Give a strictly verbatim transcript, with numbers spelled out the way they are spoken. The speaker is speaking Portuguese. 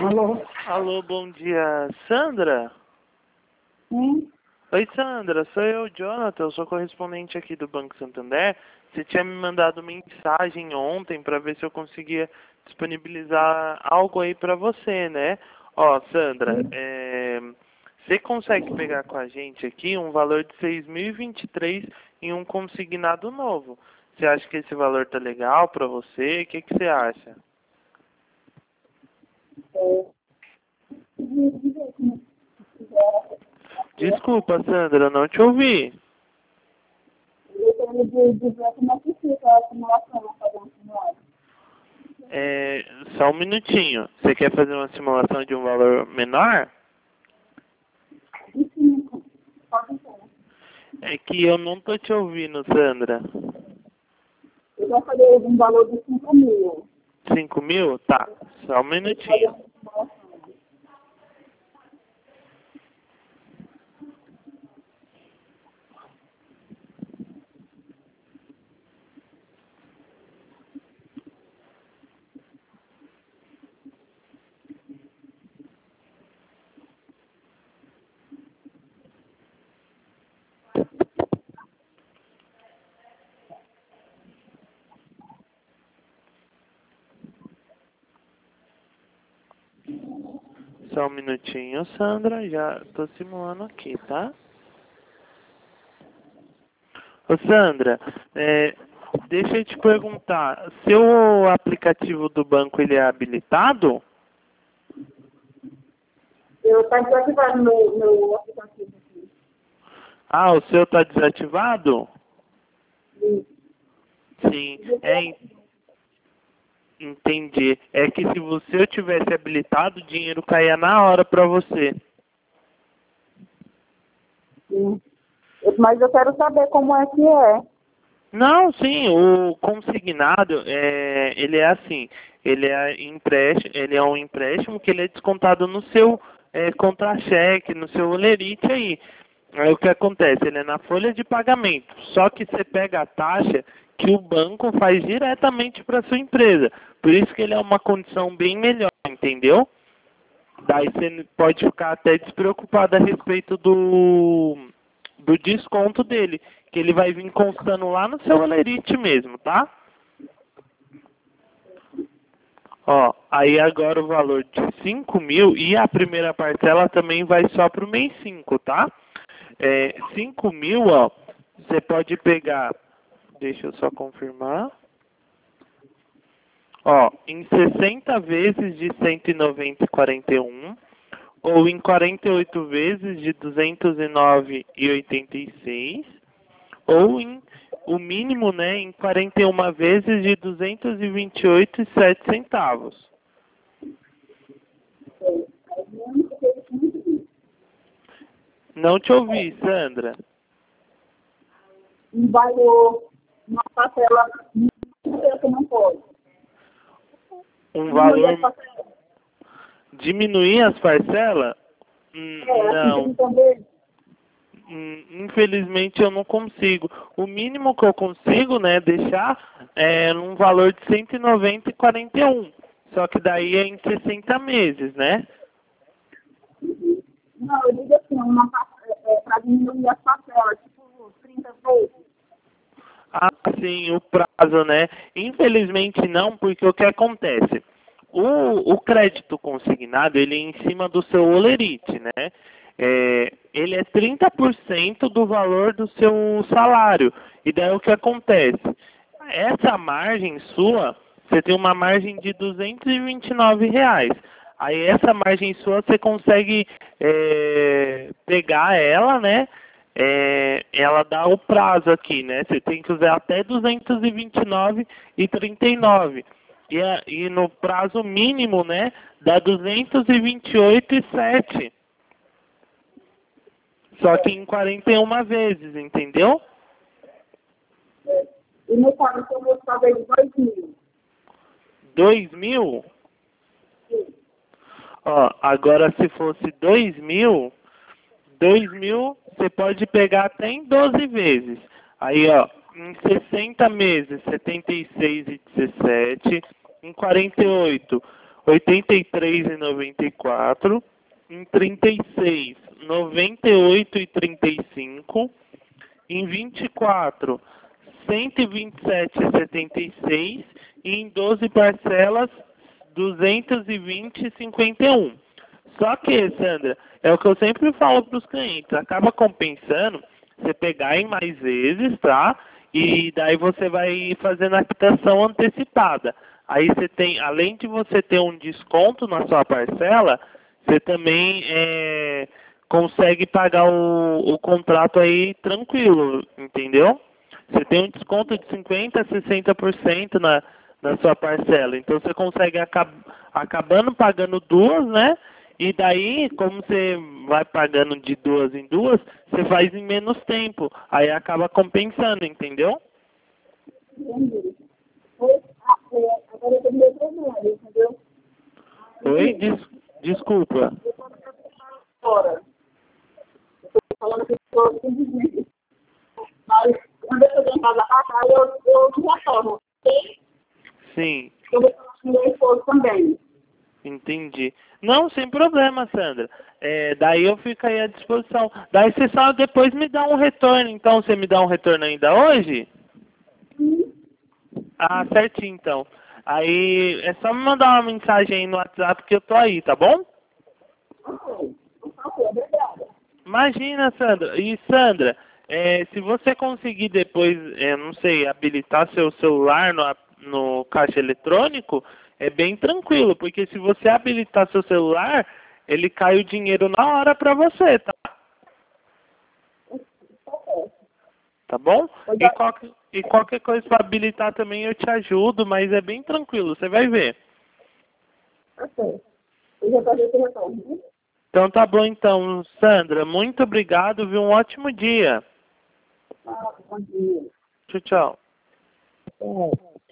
Alô? Alô, bom dia, Sandra? Sim? Oi, Sandra, sou eu, Jonathan, eu sou correspondente aqui do Banco Santander. Você tinha me mandado mensagem ontem para ver se eu conseguia disponibilizar algo aí para você, né? Ó, Sandra, é, você consegue pegar com a gente aqui um valor de seis mil e vinte e três em um consignado novo. Você acha que esse valor tá legal para você? O que, que você acha? Desculpa, Sandra, eu não te ouvi. Eu tenho de dizer como é que fica a simulação, fazer uma simulação. É, só um minutinho. Você quer fazer uma simulação de um valor menor? De cinco. Pode ser. É que eu não tô te ouvindo, Sandra. Eu já falei um valor de cinco mil. Cinco mil? Tá. Só um minutinho. Só um minutinho, Sandra. Já tô simulando aqui, tá? Ô, Sandra, é, deixa eu te perguntar. Seu aplicativo do banco, ele é habilitado? Eu estou desativando meu, meu aplicativo aqui. Ah, o seu tá desativado? Isso. Sim. É, entendi. É que se você tivesse habilitado, o dinheiro caía na hora para você. Sim. Eu- Mas eu quero saber como é que é. Não, sim, o consignado, é, ele é assim, ele é, empréstimo, ele é um empréstimo que ele é descontado no seu é, contra-cheque, no seu olerite aí. Aí o que acontece? Ele é na folha de pagamento, só que você pega a taxa que o banco faz diretamente para sua empresa. Por isso que ele é uma condição bem melhor, entendeu? Daí você pode ficar até despreocupado a respeito do, do desconto dele, que ele vai vir constando lá no seu olerite mesmo, tá? Ó, aí agora o valor de cinco mil e a primeira parcela também vai só para o mês cinco, tá? É, cinco mil, ó, você pode pegar, deixa eu só confirmar. Ó, em sessenta vezes de cento e noventa e quarenta e um, ou em quarenta e oito vezes de duzentos e nove e oitenta e seis, ou em o mínimo, né, em quarenta e uma vezes de duzentos e vinte e oito e sete centavos. Não te ouvi, Sandra. Um valor, uma parcela, uma parcela que não pode. Um Diminuir valor as parcelas. diminuir as parcelas? Hum, É, assim não. como também. Hum, Infelizmente eu não consigo. O mínimo que eu consigo, né, deixar é num valor de cento e noventa e quarenta e um. Só que daí é em sessenta meses, né? Não, eu digo assim, uma parcela, é, para diminuir as parcelas, tipo trinta vezes. Ah, sim, o prazo, né? Infelizmente não, porque o que acontece? O, o crédito consignado, ele é em cima do seu olerite, né? É, ele é trinta por cento do valor do seu salário. E daí o que acontece? Essa margem sua, você tem uma margem de duzentos e vinte e nove reais. Aí essa margem sua você consegue é, pegar ela, né? É, ela dá o prazo aqui, né? Você tem que usar até duzentos e vinte e nove e trinta e nove. E, a- e no prazo mínimo, né, dá duzentos e vinte e oito e sete. Só que em quarenta e uma vezes, entendeu? É. E no caso, se eu vou fazer dois mil. Dois mil? Sim. Ó, agora se fosse dois mil, dois mil você pode pegar até em doze vezes. Aí, ó, em sessenta meses, setenta e seis e dezessete. Em quarenta e oito, oitenta e três e noventa e quatro, em trinta e seis, noventa e oito e trinta e cinco, em vinte e quatro, cento e vinte e sete e setenta e seis e em doze parcelas, duzentos e vinte e cinquenta e um. Só que, Sandra, é o que eu sempre falo para os clientes, acaba compensando você pegar em mais vezes, tá? E daí você vai fazendo a quitação antecipada. Aí você tem, além de você ter um desconto na sua parcela, você também é, consegue pagar o, o contrato aí tranquilo, entendeu? Você tem um desconto de cinquenta por cento a sessenta por cento na, na sua parcela. Então você consegue acab, acabando pagando duas, né? E daí, como você vai pagando de duas em duas, você faz em menos tempo. Aí acaba compensando, entendeu? Entendi. Pois, ah, é, agora eu tenho meu problema, entendeu? Oi? Des, desculpa. Eu estou fora. Eu estou falando que eu estou simplesmente. Mas quando eu chegar em casa, aí eu, eu te retorno, ok? Sim. Eu vou falar com meu esposo também. Entendi. Não, sem problema, Sandra. É, daí eu fico aí à disposição. Daí você só depois me dá um retorno. Então, você me dá um retorno ainda hoje? Sim. Ah, certinho, então. Aí é só me mandar uma mensagem aí no WhatsApp que eu tô aí, tá bom? Ok. Ok, obrigada. Imagina, Sandra. E, Sandra, é, se você conseguir depois, é, não sei, habilitar seu celular no, no caixa eletrônico, é bem tranquilo, porque se você habilitar seu celular, ele cai o dinheiro na hora pra você, tá? Ok. Tá bom? Pois E, é. qualquer, e qualquer coisa para habilitar também eu te ajudo, mas é bem tranquilo, você vai ver. Ok. Eu já estou esse retorno, viu? Então tá bom então, Sandra. Muito obrigado, viu? Um ótimo dia. Ah, bom dia. Tchau, tchau. É.